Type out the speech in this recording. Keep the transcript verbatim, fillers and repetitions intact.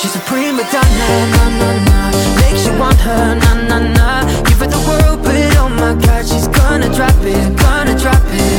She's a prima donna, na na na. Makes you want her, na na na. Give her the world, but oh my God, she's gonna drop it, gonna drop it.